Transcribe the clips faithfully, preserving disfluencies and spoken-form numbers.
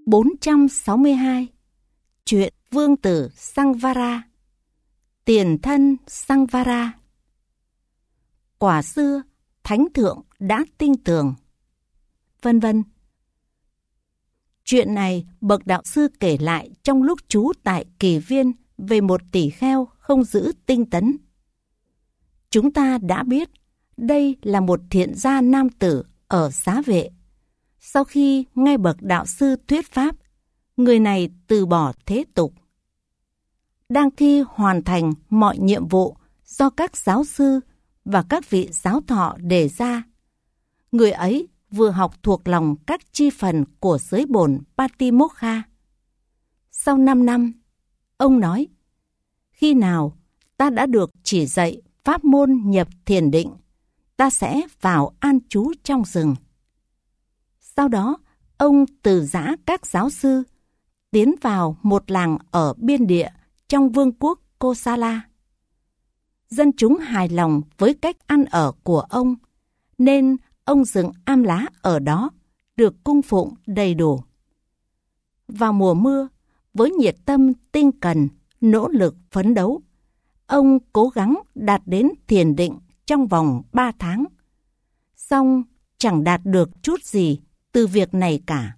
bốn trăm sáu mươi hai. Chuyện vương tử Sangvara. Tiền thân Sangvara. Quả xưa thánh thượng đã tin tưởng, vân vân. Chuyện này bậc đạo sư kể lại trong lúc trú tại Kỳ Viên về một tỷ kheo không giữ tinh tấn. Chúng ta đã biết đây là một thiện gia nam tử ở Xá Vệ. Sau khi nghe bậc đạo sư thuyết pháp, người này từ bỏ thế tục. Đang khi hoàn thành mọi nhiệm vụ do các giáo sư và các vị giáo thọ đề ra, người ấy vừa học thuộc lòng các chi phần của giới bổn Patimokkha. Sau năm năm, ông nói, khi nào ta đã được chỉ dạy pháp môn nhập thiền định, ta sẽ vào an trú trong rừng. Sau đó, ông từ giã các giáo sư, tiến vào một làng ở biên địa trong vương quốc Kosala. Dân chúng hài lòng với cách ăn ở của ông, nên ông dựng am lá ở đó, được cung phụng đầy đủ. Vào mùa mưa, với nhiệt tâm tinh cần, nỗ lực phấn đấu, ông cố gắng đạt đến thiền định trong vòng ba tháng. Song chẳng đạt được chút gì từ việc này cả.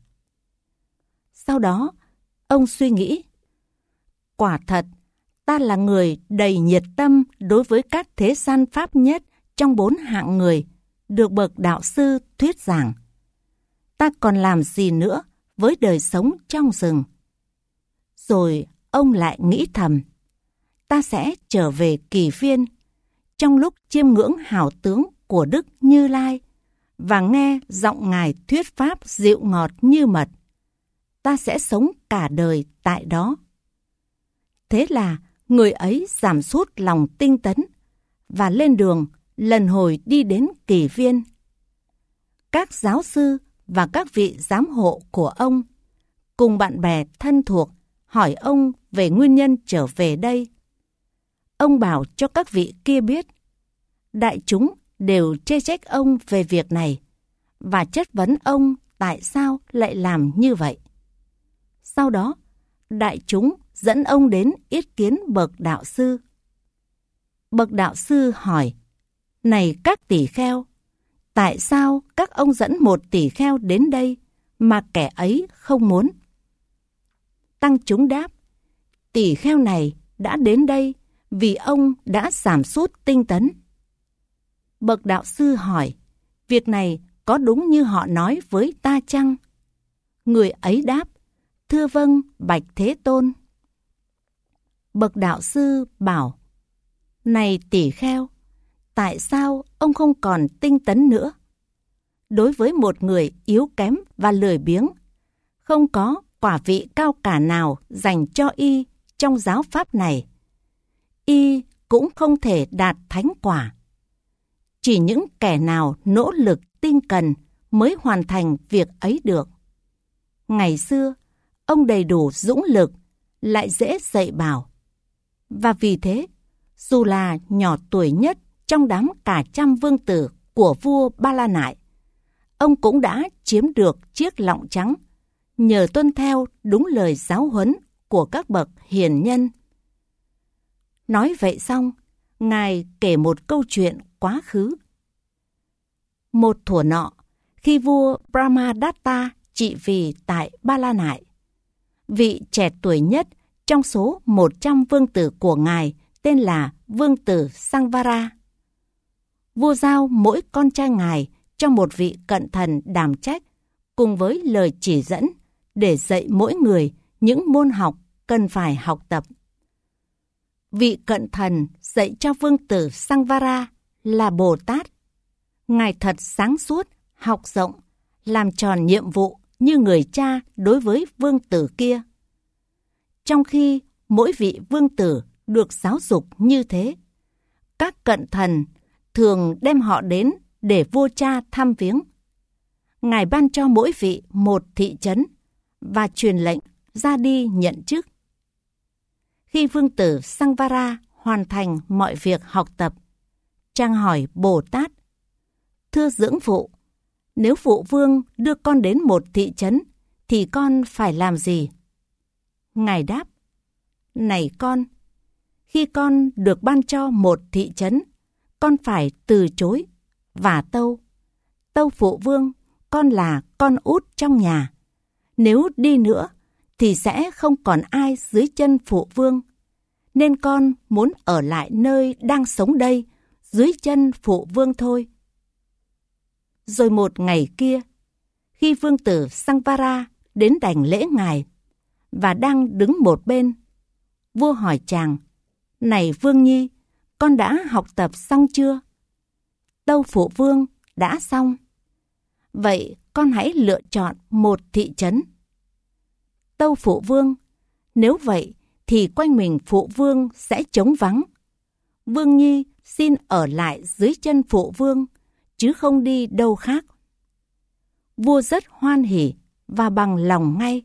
Sau đó, ông suy nghĩ, quả thật, ta là người đầy nhiệt tâm đối với các thế gian pháp nhất trong bốn hạng người được bậc đạo sư thuyết giảng. Ta còn làm gì nữa với đời sống trong rừng? Rồi ông lại nghĩ thầm, ta sẽ trở về Kỳ Viên trong lúc chiêm ngưỡng hào tướng của Đức Như Lai và nghe giọng Ngài thuyết pháp dịu ngọt như mật. Ta sẽ sống cả đời tại đó. Thế là người ấy giảm sút lòng tinh tấn và lên đường lần hồi đi đến Kỳ Viên. Các giáo sư và các vị giám hộ của ông cùng bạn bè thân thuộc hỏi ông về nguyên nhân trở về đây. Ông bảo cho các vị kia biết. Đại chúng đều chê trách ông về việc này và chất vấn ông tại sao lại làm như vậy. Sau đó, đại chúng dẫn ông đến yết kiến bậc đạo sư. Bậc đạo sư hỏi, này các tỷ kheo, tại sao các ông dẫn một tỷ kheo đến đây mà kẻ ấy không muốn? Tăng chúng đáp, tỷ kheo này đã đến đây vì ông đã giảm sút tinh tấn. Bậc đạo sư hỏi, việc này có đúng như họ nói với ta chăng? Người ấy đáp, thưa vâng, bạch Thế Tôn. Bậc đạo sư bảo, này tỷ kheo, tại sao ông không còn tinh tấn nữa? Đối với một người yếu kém và lười biếng, không có quả vị cao cả nào dành cho y trong giáo pháp này. Y cũng không thể đạt thánh quả. Chỉ những kẻ nào nỗ lực tinh cần mới hoàn thành việc ấy được. Ngày xưa, ông đầy đủ dũng lực, lại dễ dạy bảo. Và vì thế, dù là nhỏ tuổi nhất trong đám cả trăm vương tử của vua Ba La Nại, ông cũng đã chiếm được chiếc lọng trắng nhờ tuân theo đúng lời giáo huấn của các bậc hiền nhân. Nói vậy xong, Ngài kể một câu chuyện quá khứ. Một thuở nọ, khi vua Brahmadatta trị vì tại Ba La Nại, vị trẻ tuổi nhất trong số một trăm vương tử của Ngài tên là vương tử Sangvara. Vua giao mỗi con trai Ngài cho một vị cận thần đảm trách cùng với lời chỉ dẫn để dạy mỗi người những môn học cần phải học tập. Vị cận thần dạy cho vương tử Sangvara là Bồ Tát. Ngài thật sáng suốt, học rộng, làm tròn nhiệm vụ như người cha đối với vương tử kia. Trong khi mỗi vị vương tử được giáo dục như thế, các cận thần thường đem họ đến để vua cha thăm viếng. Ngài ban cho mỗi vị một thị trấn và truyền lệnh ra đi nhận chức. Khi vương tử Sangvara hoàn thành mọi việc học tập, chàng hỏi Bồ Tát, thưa dưỡng phụ, nếu phụ vương đưa con đến một thị trấn thì con phải làm gì? Ngài đáp, này con, khi con được ban cho một thị trấn, con phải từ chối. Và tâu, tâu phụ vương, con là con út trong nhà. Nếu đi nữa, thì sẽ không còn ai dưới chân phụ vương. Nên con muốn ở lại nơi đang sống đây, dưới chân phụ vương thôi. Rồi một ngày kia, khi vương tử Sangvara đến đảnh lễ ngài, và đang đứng một bên, vua hỏi chàng, này vương nhi, con đã học tập xong chưa? Tâu phụ vương, đã xong. Vậy con hãy lựa chọn một thị trấn. Tâu phụ vương, nếu vậy thì quanh mình phụ vương sẽ trống vắng. Vương nhi xin ở lại dưới chân phụ vương, chứ không đi đâu khác. Vua rất hoan hỉ và bằng lòng ngay.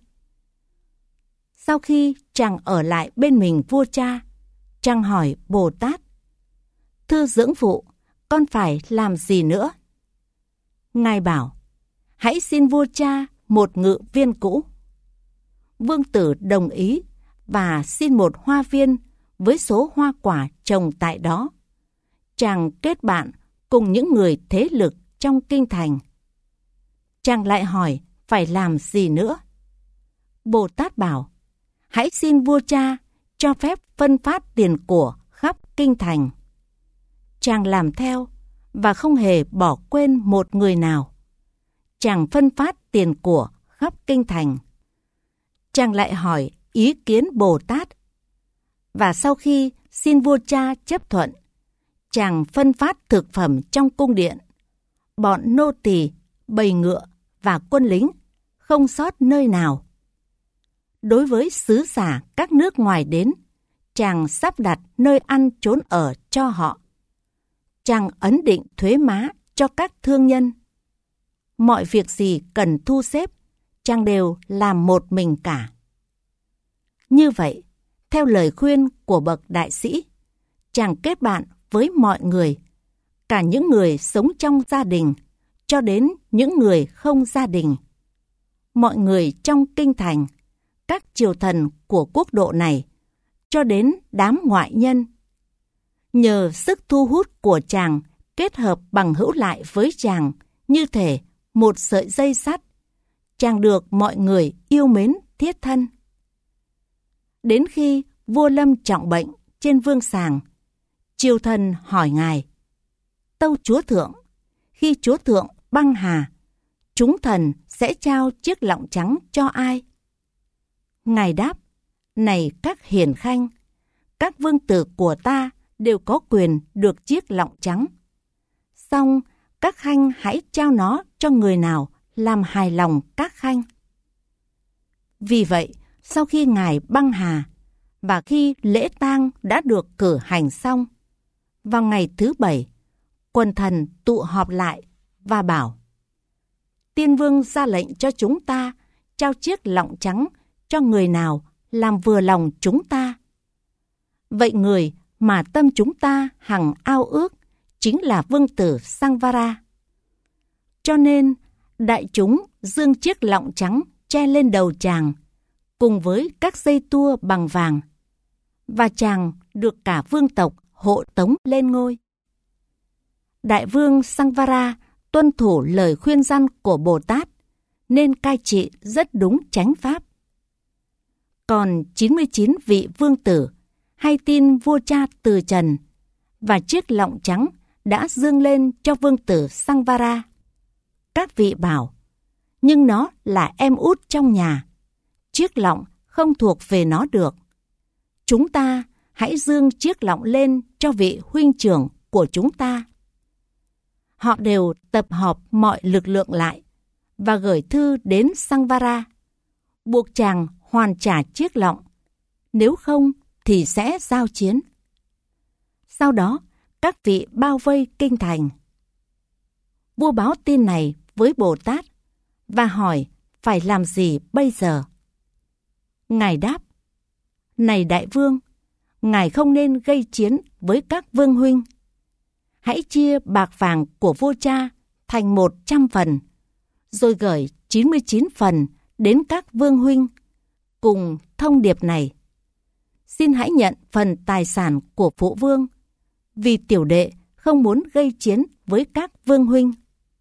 Sau khi chàng ở lại bên mình vua cha, chàng hỏi Bồ Tát, thưa dưỡng phụ, con phải làm gì nữa? Ngài bảo, hãy xin vua cha một ngự viên cũ. Vương tử đồng ý và xin một hoa viên với số hoa quả trồng tại đó. Chàng kết bạn cùng những người thế lực trong kinh thành. Chàng lại hỏi phải làm gì nữa? Bồ Tát bảo, hãy xin vua cha cho phép phân phát tiền của khắp kinh thành. Chàng làm theo và không hề bỏ quên một người nào. Chàng phân phát tiền của khắp kinh thành. Chàng lại hỏi ý kiến Bồ Tát. Và sau khi xin vua cha chấp thuận, chàng phân phát thực phẩm trong cung điện. Bọn nô tỳ, bầy ngựa và quân lính, không sót nơi nào. Đối với sứ giả các nước ngoài đến, chàng sắp đặt nơi ăn trốn ở cho họ. Chàng ấn định thuế má cho các thương nhân. Mọi việc gì cần thu xếp, chàng đều làm một mình cả. Như vậy, theo lời khuyên của bậc đại sĩ, chàng kết bạn với mọi người, cả những người sống trong gia đình, cho đến những người không gia đình. Mọi người trong kinh thành, các triều thần của quốc độ này, cho đến đám ngoại nhân. Nhờ sức thu hút của chàng kết hợp bằng hữu lại với chàng như thể một sợi dây sắt, chàng được mọi người yêu mến thiết thân. Đến khi vua lâm trọng bệnh trên vương sàng, triều thần hỏi ngài, tâu chúa thượng, khi chúa thượng băng hà, chúng thần sẽ trao chiếc lọng trắng cho ai? Ngài đáp, này các hiền khanh, các vương tử của ta đều có quyền được chiếc lọng trắng. Song các khanh hãy trao nó cho người nào làm hài lòng các khanh. Vì vậy, sau khi ngài băng hà và khi lễ tang đã được cử hành xong, vào ngày thứ bảy, quần thần tụ họp lại và bảo, Tiên vương ra lệnh cho chúng ta trao chiếc lọng trắng cho người nào làm vừa lòng chúng ta. Vậy người mà tâm chúng ta hằng ao ước chính là vương tử Sangvara. Cho nên đại chúng dương chiếc lọng trắng che lên đầu chàng cùng với các dây tua bằng vàng, và chàng được cả vương tộc hộ tống lên ngôi. Đại vương Sangvara tuân thủ lời khuyên răn của Bồ Tát nên cai trị rất đúng chánh pháp. Còn chín mươi chín vị vương tử hay tin vua cha từ trần, và chiếc lọng trắng đã dương lên cho vương tử Sangvara. Các vị bảo, nhưng nó là em út trong nhà, chiếc lọng không thuộc về nó được. Chúng ta hãy dương chiếc lọng lên cho vị huynh trưởng của chúng ta. Họ đều tập hợp mọi lực lượng lại và gửi thư đến Sangvara, buộc chàng hoàn trả chiếc lọng, nếu không thì sẽ giao chiến. Sau đó, các vị bao vây kinh thành. Vua báo tin này với Bồ Tát và hỏi phải làm gì bây giờ. Ngài đáp, này đại vương, ngài không nên gây chiến với các vương huynh. Hãy chia bạc vàng của vua cha thành một trăm phần, rồi gửi chín mươi chín phần đến các vương huynh cùng thông điệp này: xin hãy nhận phần tài sản của phụ vương, vì tiểu đệ không muốn gây chiến với các vương huynh.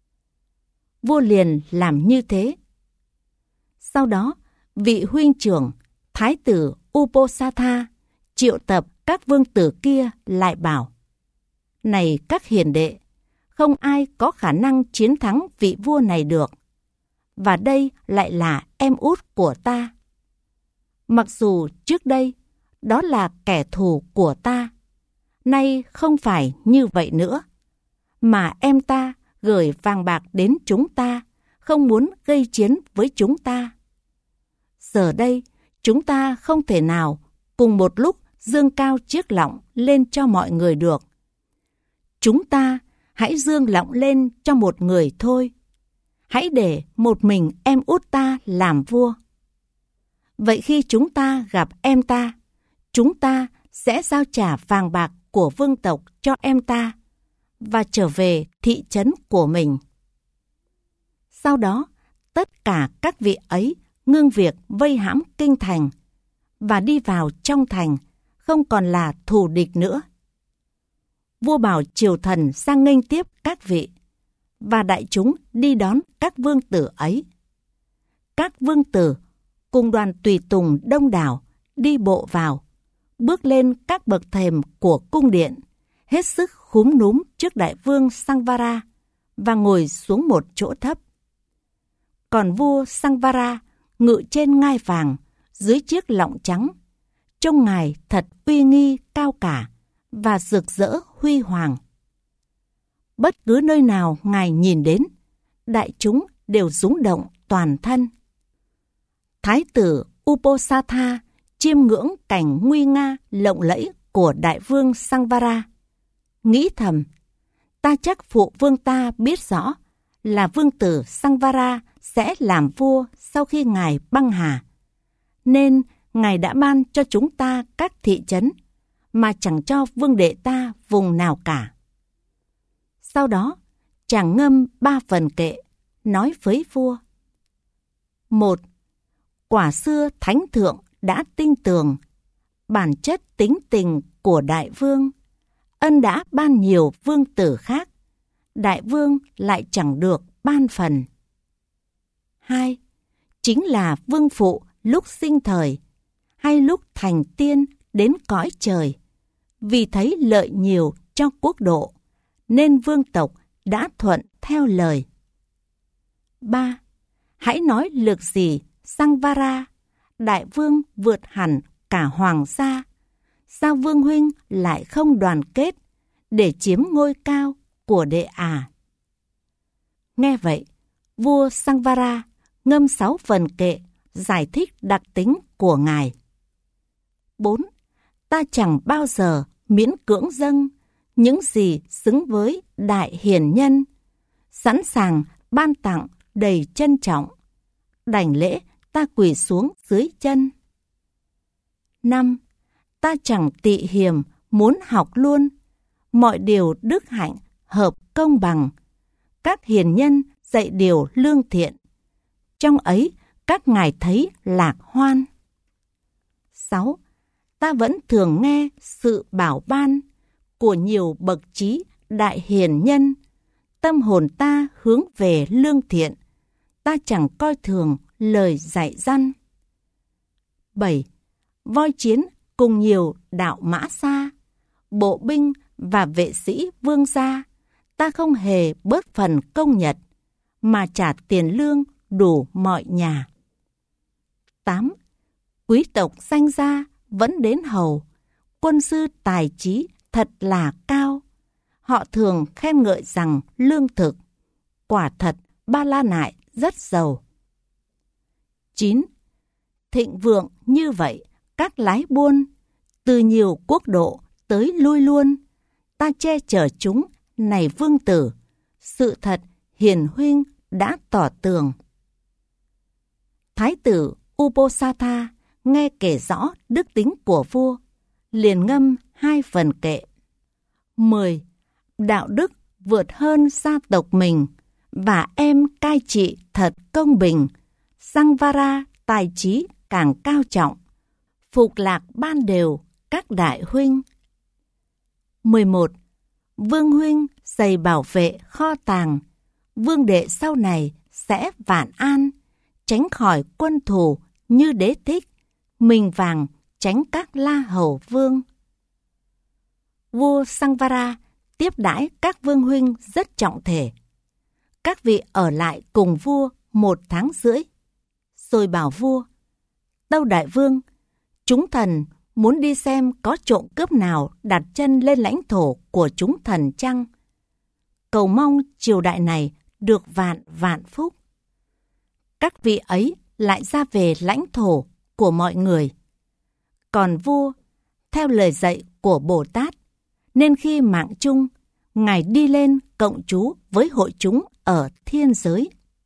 Vua liền làm như thế. Sau đó, vị huynh trưởng thái tử Uposatha triệu tập các vương tử kia lại bảo: này các hiền đệ, không ai có khả năng chiến thắng vị vua này được, và đây lại là em út của ta. Mặc dù trước đây đó là kẻ thù của ta, nay không phải như vậy nữa, mà em ta gửi vàng bạc đến chúng ta, không muốn gây chiến với chúng ta. Giờ đây, chúng ta không thể nào cùng một lúc dương cao chiếc lọng lên cho mọi người được. Chúng ta hãy dương lọng lên cho một người thôi. Hãy để một mình em út ta làm vua. Vậy khi chúng ta gặp em ta, chúng ta sẽ giao trả vàng bạc của vương tộc cho em ta và trở về thị trấn của mình. Sau đó, tất cả các vị ấy ngưng việc vây hãm kinh thành và đi vào trong thành, không còn là thù địch nữa. Vua bảo triều thần sang nghênh tiếp các vị, và đại chúng đi đón các vương tử ấy. Các vương tử cùng đoàn tùy tùng đông đảo đi bộ vào, bước lên các bậc thềm của cung điện, hết sức khúm núm trước đại vương Sangvara và ngồi xuống một chỗ thấp. Còn vua Sangvara ngự trên ngai vàng dưới chiếc lọng trắng, trông ngài thật uy nghi cao cả và rực rỡ huy hoàng. Bất cứ nơi nào ngài nhìn đến, đại chúng đều rúng động toàn thân. Thái tử Uposatha chiêm ngưỡng cảnh nguy nga lộng lẫy của đại vương Sangvara, nghĩ thầm: ta chắc phụ vương ta biết rõ là vương tử Sangvara sẽ làm vua sau khi ngài băng hà, nên ngài đã ban cho chúng ta các thị trấn mà chẳng cho vương đệ ta vùng nào cả. Sau đó, chàng ngâm ba phần kệ, nói với vua: một. Quả xưa thánh thượng đã tinh tường bản chất tính tình của đại vương, ân đã ban nhiều vương tử khác, đại vương lại chẳng được ban phần. Hai. Chính là vương phụ lúc sinh thời hay lúc thành tiên đến cõi trời, vì thấy lợi nhiều cho quốc độ, nên vương tộc đã thuận theo lời. Ba. Hãy nói lược gì Sangvara, đại vương vượt hẳn cả hoàng gia, sao vương huynh lại không đoàn kết để chiếm ngôi cao của đệ à? Nghe vậy, vua Sangvara ngâm sáu phần kệ giải thích đặc tính của ngài. Bốn. Ta chẳng bao giờ miễn cưỡng dâng những gì xứng với đại hiền nhân, sẵn sàng ban tặng đầy trân trọng, đảnh lễ ta quỳ xuống dưới chân. Năm. Ta chẳng tị hiềm muốn học luôn, mọi điều đức hạnh hợp công bằng, các hiền nhân dạy điều lương thiện, trong ấy các ngài thấy lạc hoan. Sáu. Ta vẫn thường nghe sự bảo ban của nhiều bậc trí đại hiền nhân, tâm hồn ta hướng về lương thiện, ta chẳng coi thường lời dạy dăn. Bảy. Voi chiến cùng nhiều đạo mã xa, bộ binh và vệ sĩ vương gia, ta không hề bớt phần công nhật, mà trả tiền lương đủ mọi nhà. Tám. Quý tộc danh gia vẫn đến hầu, quân sư tài trí thật là cao, họ thường khen ngợi rằng lương thực, quả thật Ba La Nại rất giàu. Chín. Thịnh vượng như vậy, các lái buôn từ nhiều quốc độ tới lui luôn, ta che chở chúng này vương tử, sự thật hiền huynh đã tỏ tường. Thái tử Uposatha nghe kể rõ đức tính của vua, liền ngâm hai phần kệ. Mười. Đạo đức vượt hơn gia tộc mình, và em cai trị thật công bình, Sangvara tài trí càng cao trọng, phục lạc ban đều các đại huynh. mười một. Vương huynh dày bảo vệ kho tàng, vương đệ sau này sẽ vạn an, tránh khỏi quân thù như Đế Thích, mình vàng tránh các la hầu vương. Vua Sangvara tiếp đãi các vương huynh rất trọng thể. Các vị ở lại cùng vua một tháng rưỡi, rồi bảo vua: Tâu đại vương, chúng thần muốn đi xem có trộm cướp nào đặt chân lên lãnh thổ của chúng thần chăng? Cầu mong triều đại này được vạn vạn phúc. Các vị ấy lại ra về lãnh thổ của mọi người. Còn vua, theo lời dạy của Bồ Tát, nên khi mạng chung, Ngài đi lên cộng trú với hội chúng ở thiên giới.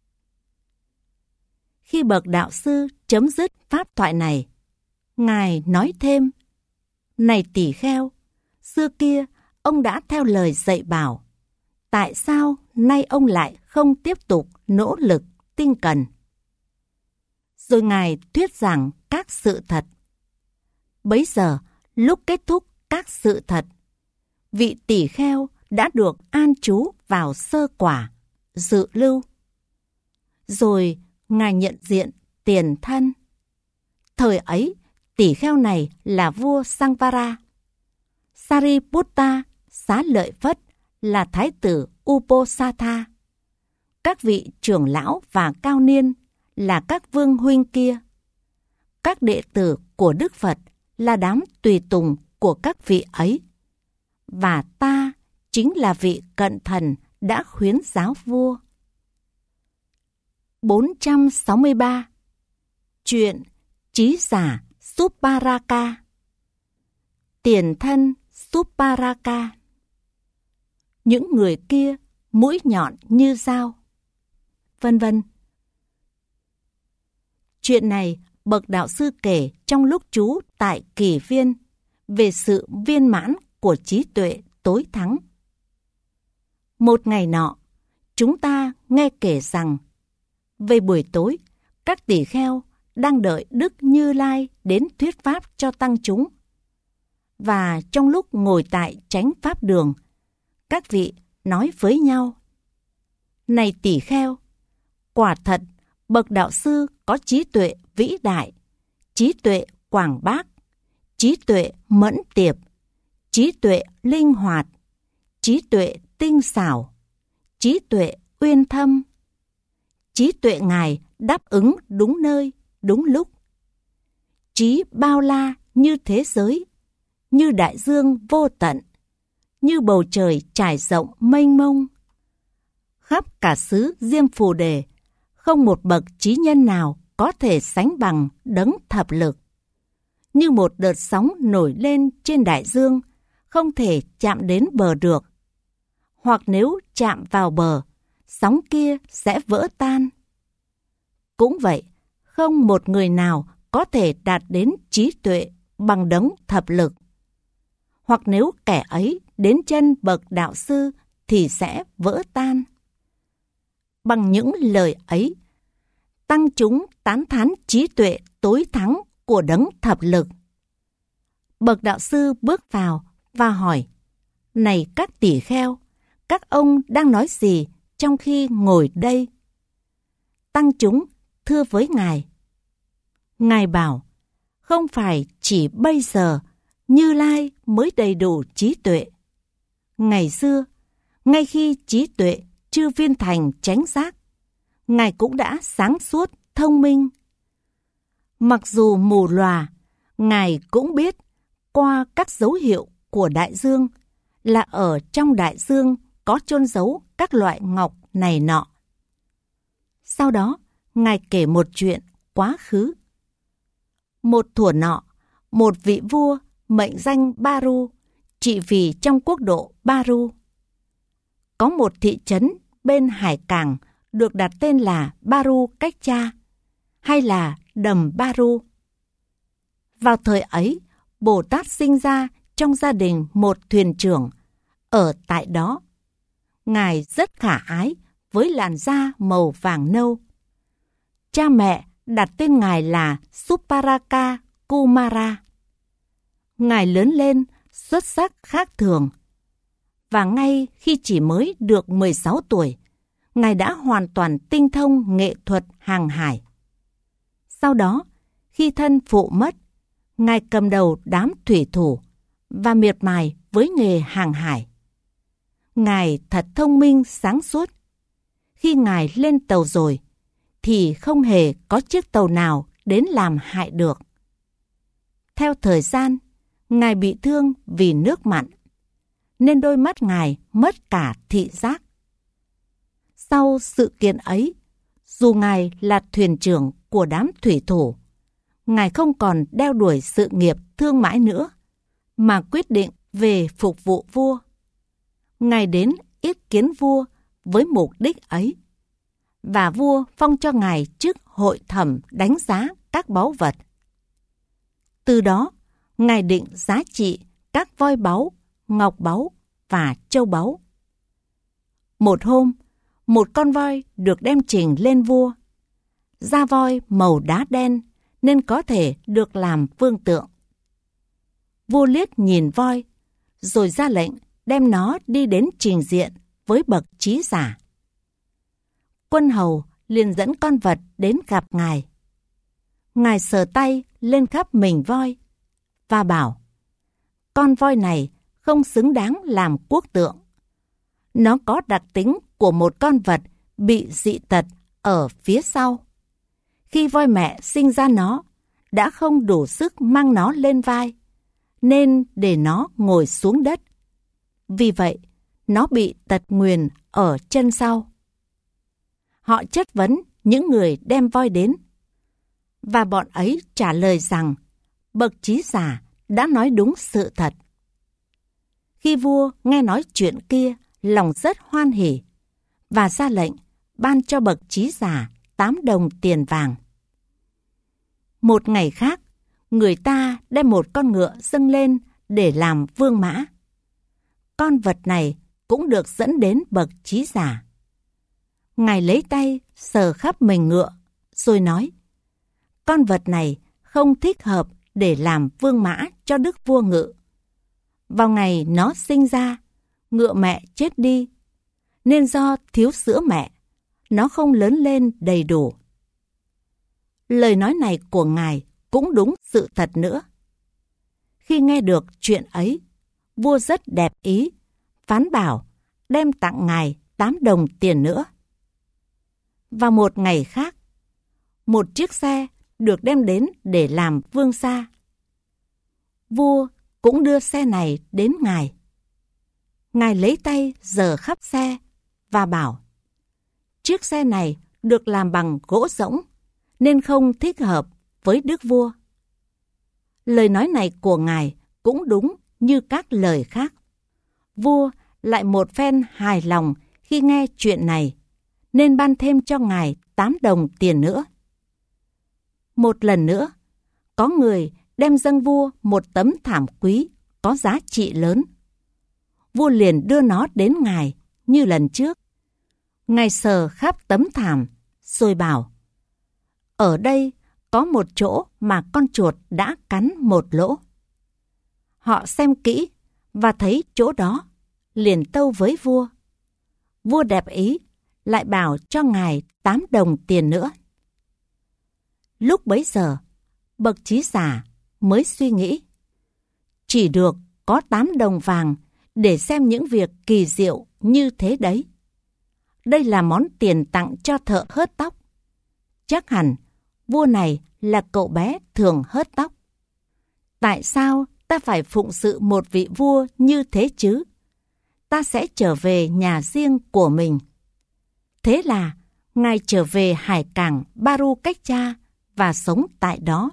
Khi bậc đạo sư chấm dứt pháp thoại này, Ngài nói thêm: Này tỳ kheo, xưa kia ông đã theo lời dạy bảo, tại sao nay ông lại không tiếp tục nỗ lực tinh cần? Rồi Ngài thuyết giảng các sự thật. Bấy giờ, lúc kết thúc các sự thật, vị tỳ kheo đã được an trú vào sơ quả, dự lưu. Rồi Ngài nhận diện tiền thân. Thời ấy, tỳ kheo này là vua Sangvara. Sariputta, Xá Lợi Phất là thái tử Uposatha. Các vị trưởng lão và cao niên là các vương huynh kia. Các đệ tử của Đức Phật là đám tùy tùng của các vị ấy. Và ta chính là vị cận thần đã khuyến giáo vua. bốn trăm sáu mươi ba. Chuyện trí giả Suparaka. Tiền thân Suparaka. Những người kia mũi nhọn như dao, vân vân. Chuyện này bậc đạo sư kể trong lúc trú tại Kỳ Viên về sự viên mãn của trí tuệ tối thắng. Một ngày nọ, chúng ta nghe kể rằng về buổi tối, các tỷ kheo đang đợi Đức Như Lai đến thuyết pháp cho tăng chúng. Và trong lúc ngồi tại chánh pháp đường, các vị nói với nhau: Này tỷ kheo, quả thật bậc đạo sư có trí tuệ vĩ đại, trí tuệ quảng bác, trí tuệ mẫn tiệp, trí tuệ linh hoạt, trí tuệ tinh xảo, trí tuệ uyên thâm. Trí tuệ Ngài đáp ứng đúng nơi, đúng lúc. Trí bao la như thế giới, như đại dương vô tận, như bầu trời trải rộng mênh mông. Khắp cả xứ Diêm Phù Đề, không một bậc trí nhân nào có thể sánh bằng đấng thập lực. Như một đợt sóng nổi lên trên đại dương, không thể chạm đến bờ được. Hoặc nếu chạm vào bờ, sóng kia sẽ vỡ tan. Cũng vậy, không một người nào có thể đạt đến trí tuệ bằng đấng thập lực. Hoặc nếu kẻ ấy đến chân bậc đạo sư thì sẽ vỡ tan. Bằng những lời ấy, tăng chúng tán thán trí tuệ tối thắng của đấng thập lực. Bậc đạo sư bước vào và hỏi: Này các tỷ kheo, các ông đang nói gì trong khi ngồi đây? Tăng chúng thưa với Ngài. Ngài bảo: Không phải chỉ bây giờ Như Lai mới đầy đủ trí tuệ. Ngày xưa, ngay khi trí tuệ chưa viên thành chánh giác, Ngài cũng đã sáng suốt, thông minh. Mặc dù mù lòa, Ngài cũng biết qua các dấu hiệu của đại dương là ở trong đại dương có chôn giấu các loại ngọc này nọ. Sau đó, Ngài kể một chuyện quá khứ. Một thuở nọ, một vị vua mệnh danh Baru trị vì trong quốc độ Baru. Có một thị trấn bên hải cảng được đặt tên là Baru Cách Cha, hay là Đầm Baru. Vào thời ấy, Bồ Tát sinh ra trong gia đình một thuyền trưởng ở tại đó. Ngài rất khả ái với làn da màu vàng nâu. cha mẹ đặt tên ngài là Suparaka Kumara. Ngài lớn lên xuất sắc khác thường, và ngay khi chỉ mới được mười sáu tuổi, ngài đã hoàn toàn tinh thông nghệ thuật hàng hải. Sau đó, khi thân phụ mất, ngài cầm đầu đám thủy thủ và miệt mài với nghề hàng hải. Ngài thật thông minh sáng suốt. Khi ngài lên tàu rồi, thì không hề có chiếc tàu nào đến làm hại được. Theo thời gian, ngài bị thương vì nước mặn, nên đôi mắt ngài mất cả thị giác. Sau sự kiện ấy, dù ngài là thuyền trưởng của đám thủy thủ, ngài không còn đeo đuổi sự nghiệp thương mãi nữa, mà quyết định về phục vụ vua. Ngài đến yết kiến vua với mục đích ấy, và vua phong cho ngài chức hội thẩm đánh giá các báu vật. Từ đó, ngài định giá trị các voi báu, ngọc báu và châu báu. Một hôm, một con voi được đem trình lên vua. Da voi màu đá đen nên có thể được làm vương tượng. Vua liếc nhìn voi, rồi ra lệnh đem nó đi đến trình diện với bậc trí giả. Quân hầu liền dẫn con vật đến gặp ngài. Ngài sờ tay lên khắp mình voi và bảo: con voi này không xứng đáng làm quốc tượng. Nó có đặc tính của một con vật bị dị tật ở phía sau. Khi voi mẹ sinh ra nó, đã không đủ sức mang nó lên vai, nên để nó ngồi xuống đất. Vì vậy, nó bị tật nguyền ở chân sau. Họ chất vấn những người đem voi đến, và bọn ấy trả lời rằng bậc trí giả đã nói đúng sự thật. Khi vua nghe nói chuyện kia, lòng rất hoan hỉ, và ra lệnh ban cho bậc trí giả tám đồng tiền vàng. Một ngày khác, người ta đem một con ngựa dâng lên để làm vương mã. Con vật này cũng được dẫn đến bậc trí giả. Ngài lấy tay sờ khắp mình ngựa, rồi nói: con vật này không thích hợp để làm vương mã cho đức vua ngự. Vào ngày nó sinh ra, ngựa mẹ chết đi, nên do thiếu sữa mẹ, nó không lớn lên đầy đủ. Lời nói này của ngài cũng đúng sự thật nữa. Khi nghe được chuyện ấy, vua rất đẹp ý, phán bảo đem tặng ngài tám đồng tiền nữa. Vào một ngày khác, một chiếc xe được đem đến để làm vương xa. Vua cũng đưa xe này đến ngài. Ngài lấy tay giở khắp xe và bảo: chiếc xe này được làm bằng gỗ rỗng, nên không thích hợp với đức vua. Lời nói này của ngài cũng đúng như các lời khác. Vua lại một phen hài lòng khi nghe chuyện này, nên ban thêm cho ngài tám đồng tiền nữa. Một lần nữa, có người đem dâng vua một tấm thảm quý có giá trị lớn. Vua liền đưa nó đến ngài như lần trước. Ngài sờ khắp tấm thảm, rồi bảo: ở đây có một chỗ mà con chuột đã cắn một lỗ. Họ xem kỹ và thấy chỗ đó, liền tâu với vua. Vua đẹp ý, lại bảo cho ngài tám đồng tiền nữa. Lúc bấy giờ, bậc trí giả mới suy nghĩ: chỉ được có tám đồng vàng để xem những việc kỳ diệu như thế đấy. Đây là món tiền tặng cho thợ hớt tóc. Chắc hẳn vua này là cậu bé thường hớt tóc. Tại sao ta phải phụng sự một vị vua như thế chứ? Ta sẽ trở về nhà riêng của mình. Thế là ngài trở về hải cảng Barukacha và sống tại đó.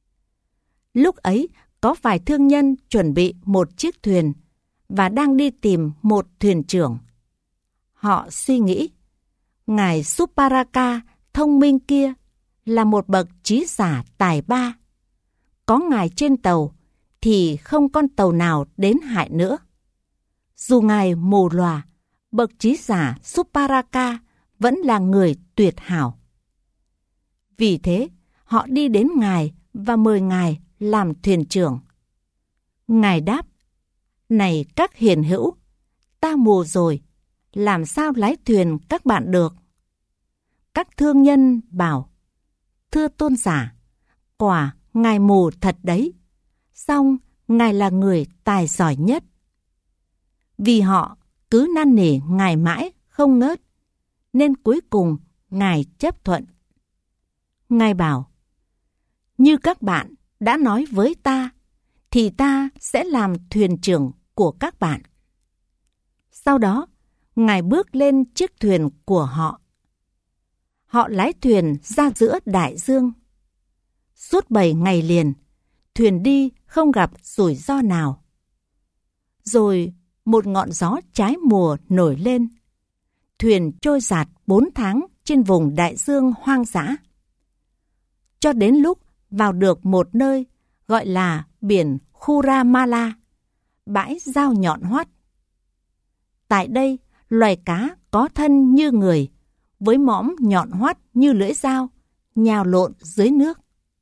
Lúc ấy có vài thương nhân chuẩn bị một chiếc thuyền và đang đi tìm một thuyền trưởng. Họ suy nghĩ, ngài Suparaka thông minh kia là một bậc trí giả tài ba. Có ngài trên tàu thì không con tàu nào đến hại nữa. Dù ngài mù lòa, bậc trí giả Suparaka vẫn là người tuyệt hảo. Vì thế, họ đi đến Ngài và mời Ngài làm thuyền trưởng. Ngài đáp, này các hiền hữu, ta mù rồi, làm sao lái thuyền các bạn được? Các thương nhân bảo, thưa tôn giả, quả Ngài mù thật đấy, song Ngài là người tài giỏi nhất. Vì họ cứ năn nỉ Ngài mãi không ngớt, nên cuối cùng Ngài chấp thuận. Ngài bảo, như các bạn đã nói với ta, thì ta sẽ làm thuyền trưởng của các bạn. Sau đó, Ngài bước lên chiếc thuyền của họ. Họ lái thuyền ra giữa đại dương. Suốt bảy ngày liền, thuyền đi không gặp rủi ro nào. Rồi một ngọn gió trái mùa nổi lên. Thuyền trôi dạt bốn tháng trên vùng đại dương hoang dã. Cho đến lúc vào được một nơi gọi là biển Khuramala, bãi dao nhọn hoắt. Tại đây, loài cá có thân như người, với mõm nhọn hoắt như lưỡi dao, nhào lộn dưới nước.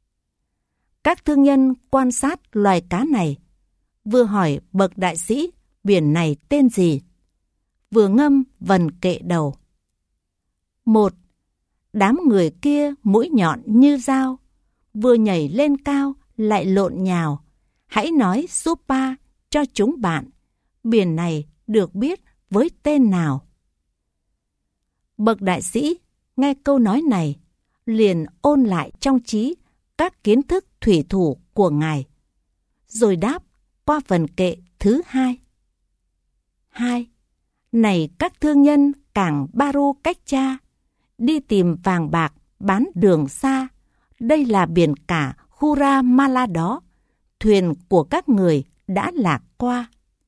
Các thương nhân quan sát loài cá này, vừa hỏi bậc đại sĩ biển này tên gì, vừa ngâm vần kệ đầu. Một, đám người kia mũi nhọn như dao, vừa nhảy lên cao lại lộn nhào. Hãy nói Supa cho chúng bạn, biển này được biết với tên nào. Bậc đại sĩ nghe câu nói này, liền ôn lại trong trí các kiến thức thủy thủ của Ngài, rồi đáp qua phần kệ thứ hai. Hai, này các thương nhân cảng Baru Cách Cha, đi tìm vàng bạc bán đường xa, đây là biển cả Khuramala đó, thuyền của các người đã lạc qua.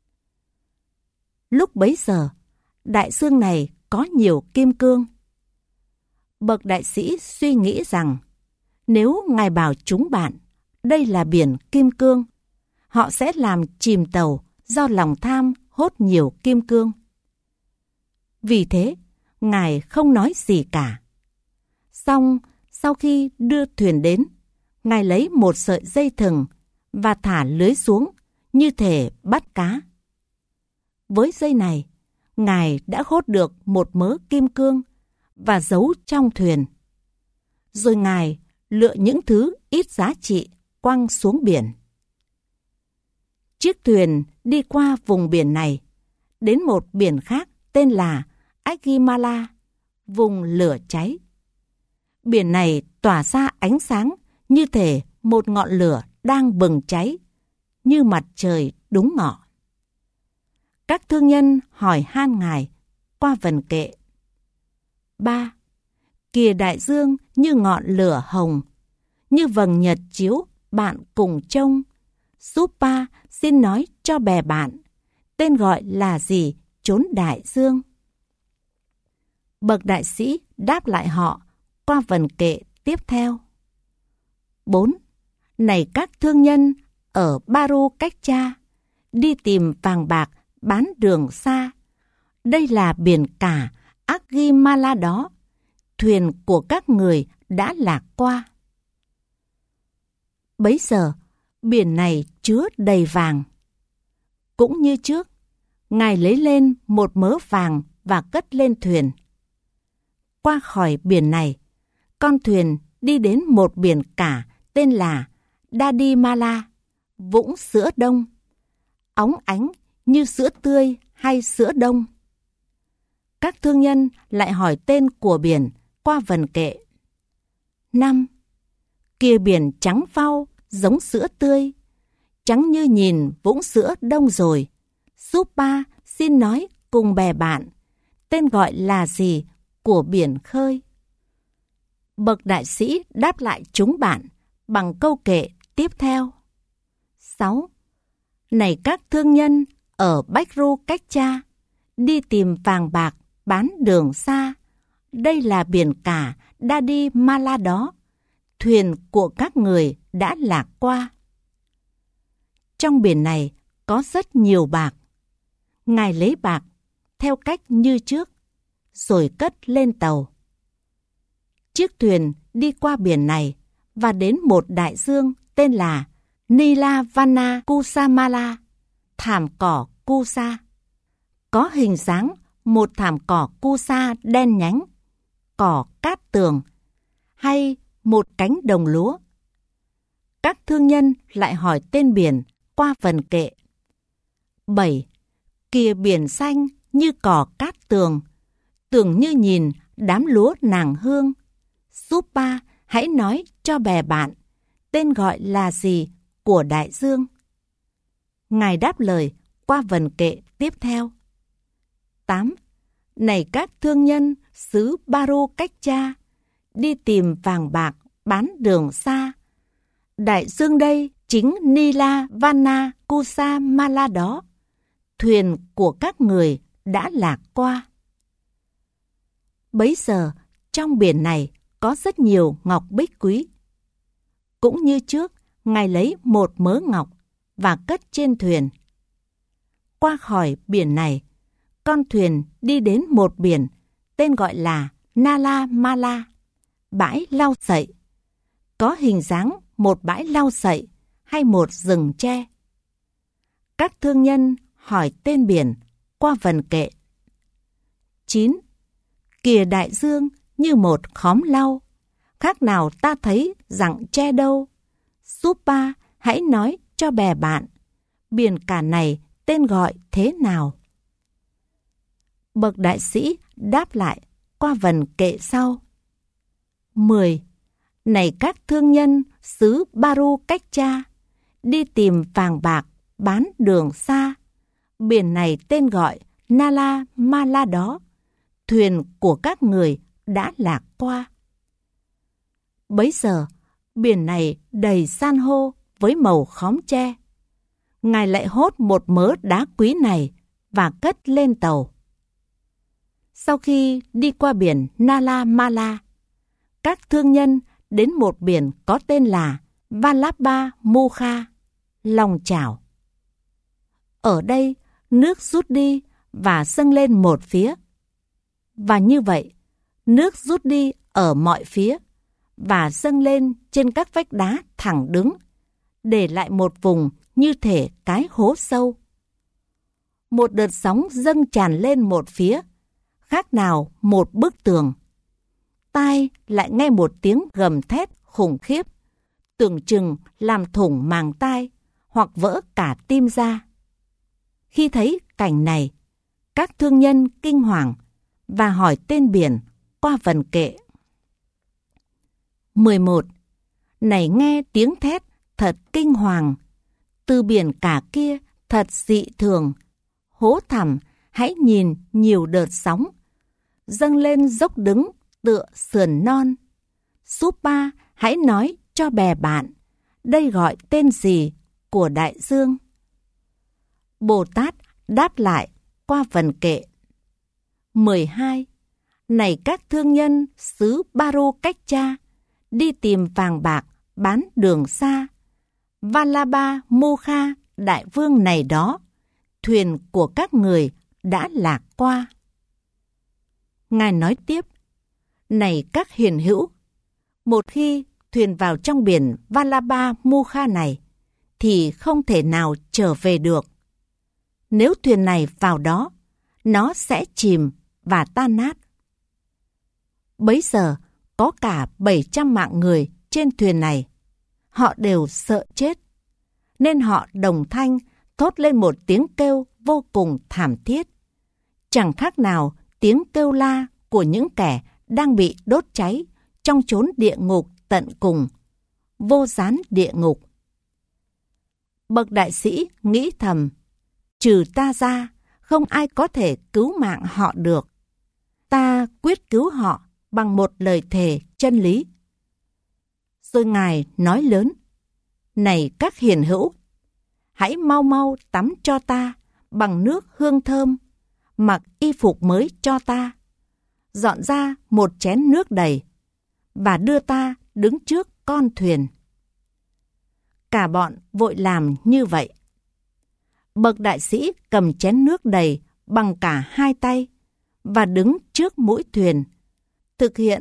Lúc bấy giờ, đại dương này có nhiều kim cương. Bậc đại sĩ suy nghĩ rằng, nếu Ngài bảo chúng bạn, đây là biển kim cương, họ sẽ làm chìm tàu do lòng tham hốt nhiều kim cương. Vì thế, Ngài không nói gì cả. Xong, sau khi đưa thuyền đến, Ngài lấy một sợi dây thừng và thả lưới xuống như thể bắt cá. Với dây này, Ngài đã hốt được một mớ kim cương và giấu trong thuyền. Rồi Ngài lựa những thứ ít giá trị quăng xuống biển. Chiếc thuyền đi qua vùng biển này, đến một biển khác tên là Agimala, vùng lửa cháy. Biển này tỏa ra ánh sáng như thể một ngọn lửa đang bừng cháy, như mặt trời đúng ngọ. Các thương nhân hỏi han Ngài qua vần kệ. Ba, kìa đại dương như ngọn lửa hồng, như vầng nhật chiếu bạn cùng trông. Supa xin nói cho bè bạn, tên gọi là gì chốn đại dương? Bậc đại sĩ đáp lại họ qua vần kệ tiếp theo. Bốn, này các thương nhân ở Baru Cách Cha, đi tìm vàng bạc bán đường xa, đây là biển cả Agimala đó, thuyền của các người đã lạc qua. Bấy giờ, biển này chứa đầy vàng. Cũng như trước, Ngài lấy lên một mớ vàng và cất lên thuyền. Qua khỏi biển này, con thuyền đi đến một biển cả tên là Dadimala, vũng sữa đông, óng ánh như sữa tươi hay sữa đông. Các thương nhân lại hỏi tên của biển qua vần kệ. Năm, kìa biển trắng phau giống sữa tươi, trắng như nhìn vũng sữa đông rồi. Supa xin nói cùng bè bạn, tên gọi là gì của biển khơi? Bậc đại sĩ đáp lại chúng bạn bằng câu kệ tiếp theo. Sáu, này các thương nhân ở Baru Cách Cha, đi tìm vàng bạc bán đường xa, đây là biển cả Dadimala đó, thuyền của các người đã lạc qua. Trong biển này có rất nhiều bạc. Ngài lấy bạc theo cách như trước, rồi cất lên tàu. chiếc thuyền đi qua biển này và đến một đại dương tên là Nilavana Kusamala, thảm cỏ Kusa. Có hình dáng một thảm cỏ Kusa đen nhánh, cỏ cát tường, hay một cánh đồng lúa. Các thương nhân lại hỏi tên biển qua vần kệ. bảy. Kìa biển xanh như cỏ cát tường, tưởng như nhìn đám lúa nàng hương. Supa, hãy nói cho bè bạn, tên gọi là gì của đại dương? Ngài đáp lời qua vần kệ tiếp theo. tám. Này các thương nhân xứ Baru Cách Cha, đi tìm vàng bạc bán đường xa. Đại dương đây chính Nilavana Kusamala đó, thuyền của các người đã lạc qua. Bấy giờ trong biển này có rất nhiều ngọc bích quý. Cũng như trước, Ngài lấy một mớ ngọc và cất trên thuyền. Qua khỏi biển này, con thuyền đi đến một biển tên gọi là Nala Mala, bãi lau sậy. Có hình dáng một bãi lau sậy hay một rừng tre. Các thương nhân hỏi tên biển qua vần kệ. chín. Kìa đại dương như một khóm lau, khác nào ta thấy rặng tre đâu. Supa, hãy nói cho bè bạn, biển cả này tên gọi thế nào? Bậc đại sĩ đáp lại qua vần kệ sau. mười. Này các thương nhân xứ Baru Cách Cha, đi tìm vàng bạc bán đường xa. Biển này tên gọi Nala Mala đó, thuyền của các người đã lạc qua. Bấy giờ, biển này đầy san hô với màu khóm tre. Ngài lại hốt một mớ đá quý này và cất lên tàu. Sau khi đi qua biển Nala Mala, các thương nhân đến một biển có tên là Vallabha Mukha, lòng chảo. Ở đây, nước rút đi và dâng lên một phía. Và như vậy, nước rút đi ở mọi phía và dâng lên trên các vách đá thẳng đứng, để lại một vùng như thể cái hố sâu. Một đợt sóng dâng tràn lên một phía, khác nào một bức tường. Tai lại nghe một tiếng gầm thét khủng khiếp, tưởng chừng làm thủng màng tai hoặc vỡ cả tim ra. Khi thấy cảnh này, các thương nhân kinh hoàng và hỏi tên biển qua vần kệ. mười một. Này nghe tiếng thét thật kinh hoàng, từ biển cả kia thật dị thường, hố thẳm hãy nhìn nhiều đợt sóng, dâng lên dốc đứng tựa sườn non. Supa, hãy nói cho bè bạn, đây gọi tên gì của đại dương? Bồ Tát đáp lại qua vần kệ. mười hai. Này các thương nhân xứ Baru Cách Cha, đi tìm vàng bạc bán đường xa. Vallabha Mukha, đại vương này đó, thuyền của các người đã lạc qua. Ngài nói tiếp. Này các hiền hữu, một khi thuyền vào trong biển Vallabha Mukha này, thì không thể nào trở về được. Nếu thuyền này vào đó, nó sẽ chìm và tan nát. Bấy giờ, có cả bảy trăm mạng người trên thuyền này. Họ đều sợ chết, nên họ đồng thanh thốt lên một tiếng kêu vô cùng thảm thiết. Chẳng khác nào tiếng kêu la của những kẻ đang bị đốt cháy trong chốn địa ngục tận cùng, vô gián địa ngục. Bậc đại sĩ nghĩ thầm, trừ ta ra, không ai có thể cứu mạng họ được. Ta quyết cứu họ bằng một lời thề chân lý. Rồi Ngài nói lớn, này các hiền hữu, hãy mau mau tắm cho ta bằng nước hương thơm, mặc y phục mới cho ta, dọn ra một chén nước đầy, và đưa ta đứng trước con thuyền. Cả bọn vội làm như vậy. Bậc đại sĩ cầm chén nước đầy bằng cả hai tay và đứng trước mũi thuyền, thực hiện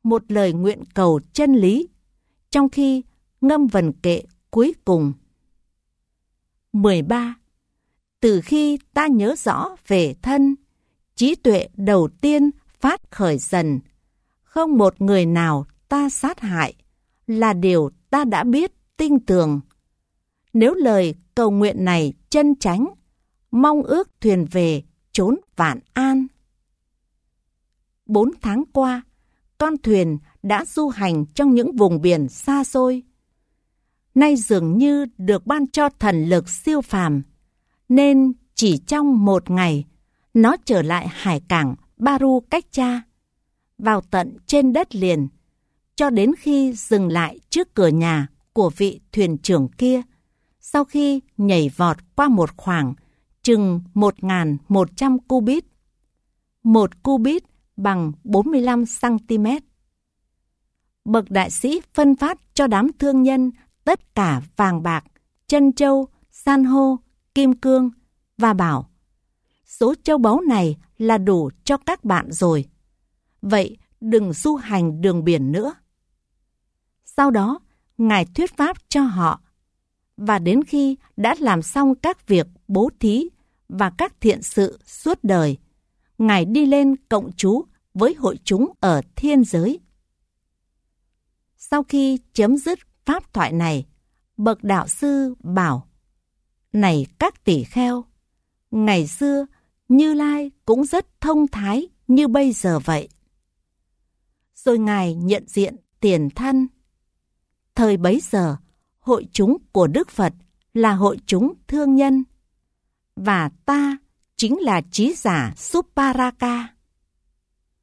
một lời nguyện cầu chân lý, trong khi ngâm vần kệ cuối cùng. mười ba. Từ khi ta nhớ rõ về thân, trí tuệ đầu tiên phát khởi dần, không một người nào ta sát hại, là điều ta đã biết tinh tường. Nếu lời cầu nguyện này chân chánh, mong ước thuyền về chốn vạn an. Bốn tháng qua, con thuyền đã du hành trong những vùng biển xa xôi. Nay dường như được ban cho thần lực siêu phàm, nên chỉ trong một ngày, nó trở lại hải cảng Baru Cách-cha, vào tận trên đất liền, cho đến khi dừng lại trước cửa nhà của vị thuyền trưởng kia, sau khi nhảy vọt qua một khoảng chừng một nghìn một trăm cubit. Một cubit bằng bốn mươi lăm xăng-ti-mét. Bậc đại sĩ phân phát cho đám thương nhân tất cả vàng bạc, trân châu, san hô, kim cương và bảo: số châu báu này là đủ cho các bạn rồi. Vậy đừng du hành đường biển nữa. Sau đó, Ngài thuyết pháp cho họ, và đến khi đã làm xong các việc bố thí và các thiện sự suốt đời, Ngài đi lên cộng trú với hội chúng ở thiên giới. Sau khi chấm dứt pháp thoại này, bậc đạo sư bảo: này các tỷ kheo, ngày xưa Như Lai cũng rất thông thái như bây giờ vậy. Rồi Ngài nhận diện tiền thân. Thời bấy giờ, hội chúng của Đức Phật là hội chúng thương nhân, và ta chính là trí giả Suparaka.